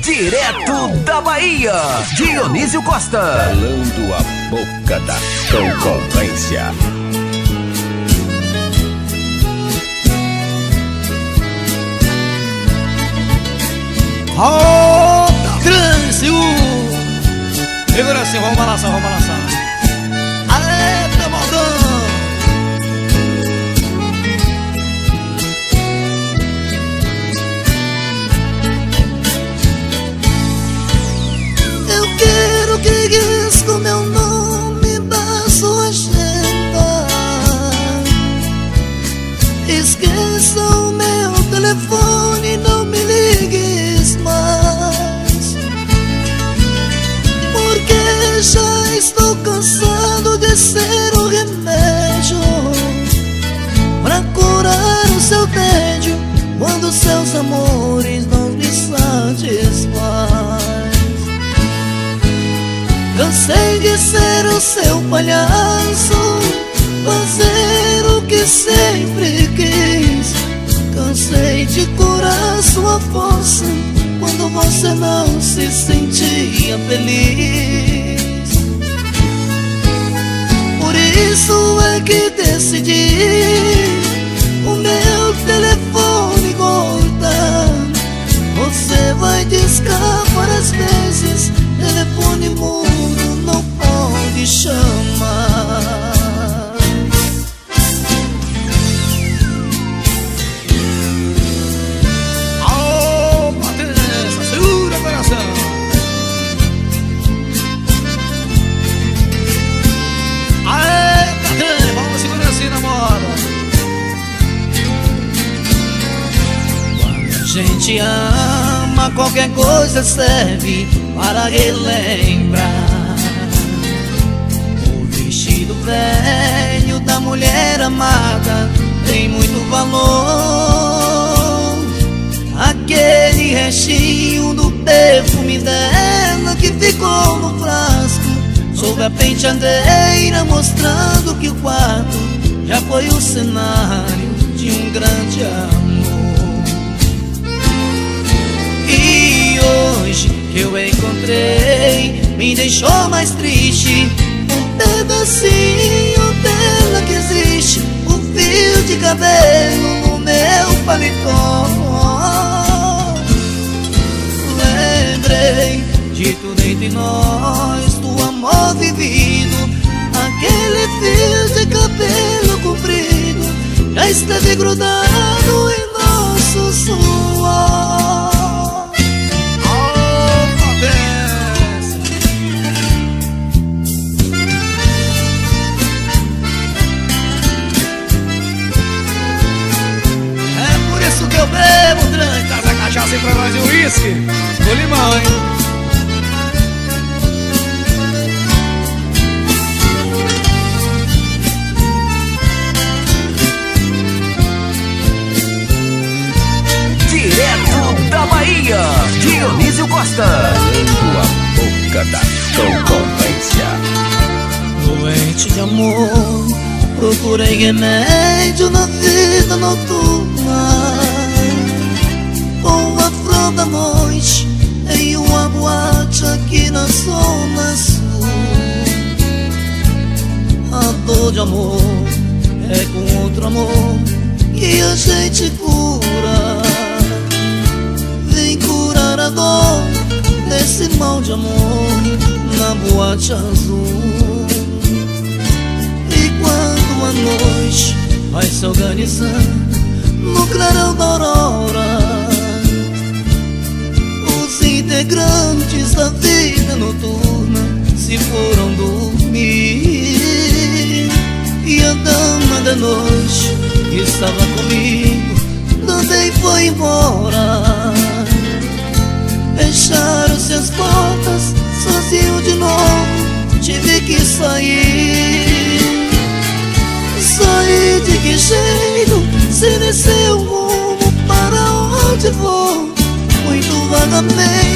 Direto da Bahia, Dionísio Costa. Calando a boca da concorrência. Roda Brasil! Segura assim, vamos balançar, vamos balançar. Aê, tá maldão! Eu quero que risque o meu nome da sua agenda. Esqueça o meu telefone, não me ligues mais, porque já estou cansado de ser o remédio pra curar o seu tédio quando seus amores não me satisfazem. Cansei de ser o seu palhaço, fazer o que sempre quis. Cansei de curar sua força quando você não se sentia feliz. Por isso é que decidi o meu telefone cortar. Você vai discar várias vezes, telefone mudo não pode chamar. Alô, Patrícia, segura coração. Aê, Patrícia, vamos segurar assim na moda. Quando a gente ama, qualquer coisa serve para relembrar. O vestido velho da mulher amada tem muito valor. Aquele restinho do perfume dela que ficou no frasco sob a penteadeira, mostrando que o quarto já foi o cenário de um grande amor. E hoje que eu encontrei me deixou mais triste. Um pedacinho dela que existe, um fio de cabelo no meu paletó. Lembrei de tudo entre nós, do amor vivido. Aquele fio de cabelo comprido já esteve grudado em nosso suor. Eu bebo tranque, traz a cachaça pra nós e o uísque do limão, hein? Direto da Bahia, Dionísio Costa. Calando a boca da concorrência. Doente de amor, procurei remédio na vida noturna, com a flor da noite em uma boate aqui na zona sul. A dor de amor é com outro amor que a gente cura. Vem curar a dor desse mal de amor na boate azul. E quando a noite vai se organizando no clarão da aurora, os integrantes da vida noturna se foram dormir. E a dama da noite que estava comigo também foi embora. Fecharam-se as portas, sozinho de novo tive que sair. Sair de que jeito, se nem sei o rumo para onde vou. Muito vagamente